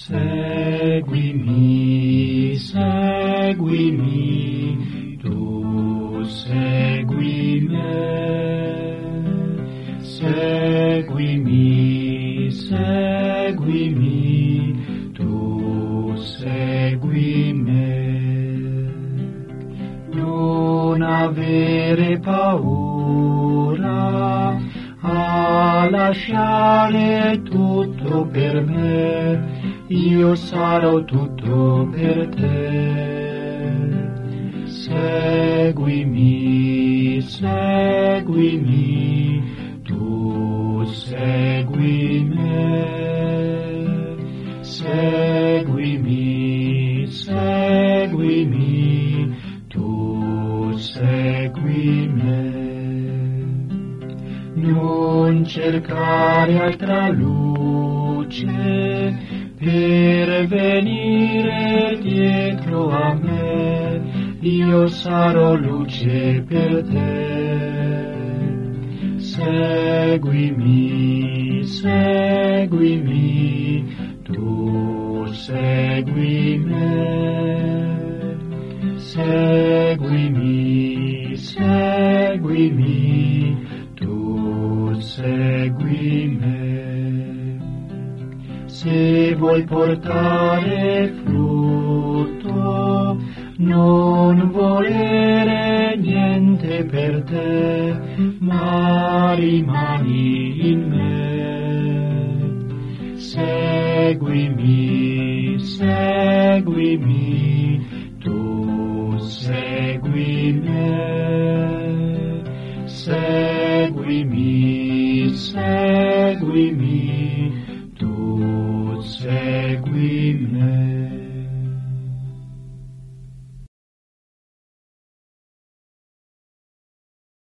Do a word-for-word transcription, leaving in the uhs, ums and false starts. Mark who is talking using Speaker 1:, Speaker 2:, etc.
Speaker 1: Seguimi, seguimi, tu segui me. Seguimi, seguimi, tu segui me. Non avere paura a lasciare tutto per me. Io sarò tutto per te. Seguimi, seguimi, tu segui me. Seguimi, seguimi, tu segui me. Non cercare altra luce per venire dietro a me, io sarò luce per te. Seguimi, seguimi, tu segui me. Seguimi, seguimi, tu segui me. Se vuoi portare frutto, non volere niente per te, ma rimani in me. Seguimi, seguimi, tu segui me. Seguimi, seguimi, tu segui me.